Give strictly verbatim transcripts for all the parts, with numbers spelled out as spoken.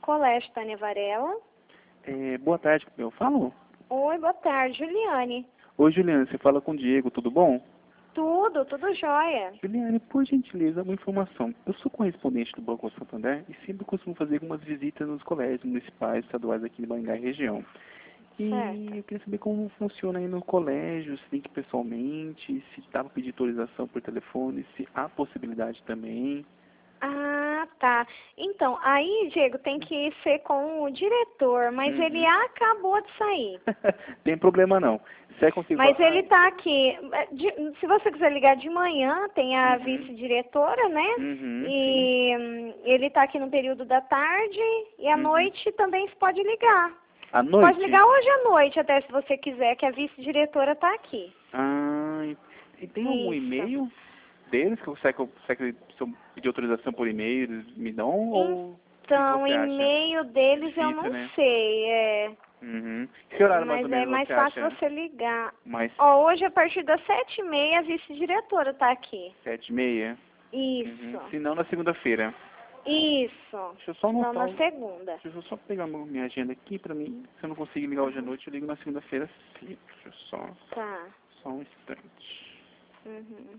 Colégio Tânia Varela. É, boa tarde, eu falo? Oi, boa tarde, Juliane. Oi, Juliane, você fala com o Diego, tudo bom? Tudo, tudo jóia. Juliane, por gentileza, uma informação. Eu sou correspondente do Banco Santander e sempre costumo fazer algumas visitas nos colégios municipais, estaduais aqui de Maringá e região. E Certo. eu queria saber como funciona aí no colégio, se tem que ir pessoalmente, se dá para pedir autorização por telefone, se há possibilidade também. Ah, tá. Então, aí, Diego, tem que ser com o diretor, mas Uhum. ele acabou de sair. Tem problema não. Se é consigo Mas falar... ele tá aqui. De- se você quiser ligar de manhã, tem a Uhum. vice-diretora, né? Uhum, E hum, ele tá aqui no período da tarde e à Uhum. noite também você pode ligar. À Você pode noite? ligar hoje à noite até se você quiser, que a vice-diretora tá aqui. Ah, e tem algum Isso. e-mail deles que eu sei que eu, sei que se eu pedir autorização por e-mail eles me dão ou o que que Então, o você acha? e-mail deles eu Difícil, não né? sei, é. Uhum. Que horário mais ou Mas é menos mais você fácil acha? você ligar. Mais Ó, hoje a partir das sete e meia a vice-diretora tá aqui. sete e meia? Isso. Uhum. Se não, na segunda-feira. Isso. Deixa eu só Senão anotar. na o- segunda. Deixa eu só pegar meu- minha agenda aqui pra mim. Se eu não conseguir ligar hoje à noite, eu ligo na segunda-feira sim. Deixa eu só, Tá. só um instante. Uhum.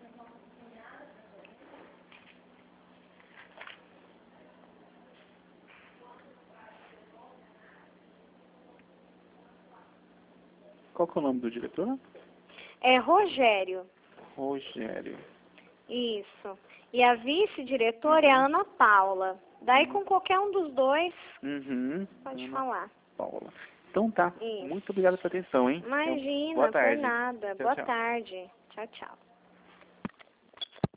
Qual que é o nome do diretor? É Rogério. Rogério. Isso. E a vice-diretora é a Uhum. Ana Paula. Daí Uhum. com qualquer um dos dois, Uhum. pode Ana falar. Paula. Então tá. Isso. Muito obrigado pela atenção, hein? Então, boa Imagina, por tarde. nada. Tchau, Boa tchau. tarde. Tchau, tchau.